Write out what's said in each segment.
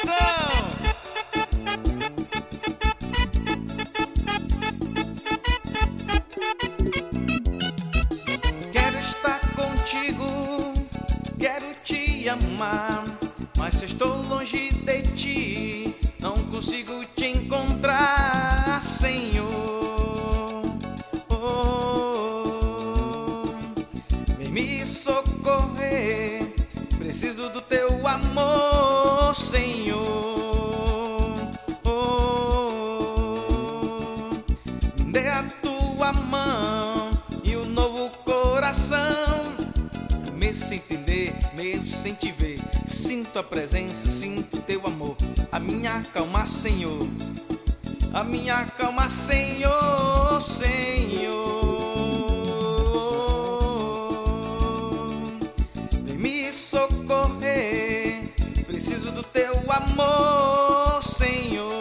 estão? Quero estar contigo, quero te amar, mas se estou longe de ti, não consigo te encontrar, Senhor. Vem me socorrer, preciso do teu amor, Senhor. Me dê a tua mão e um novo coração, me sem entender, mesmo sem te ver. Sinto a presença, sinto teu amor. A minha calma, Senhor. A minha calma, Senhor, Senhor. Vem me socorrer, preciso do teu amor, Senhor.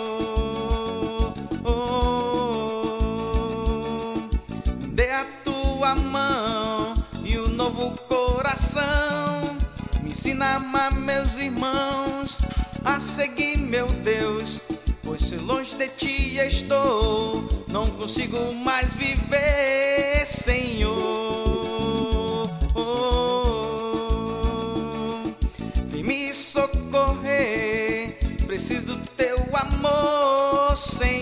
Dê a tua mão e um novo coração. Me ensina a amar meus irmãos, a seguir meu Deus, pois se longe de ti estou, não consigo mais viver, Senhor. Vem me socorrer, preciso do teu amor, Senhor.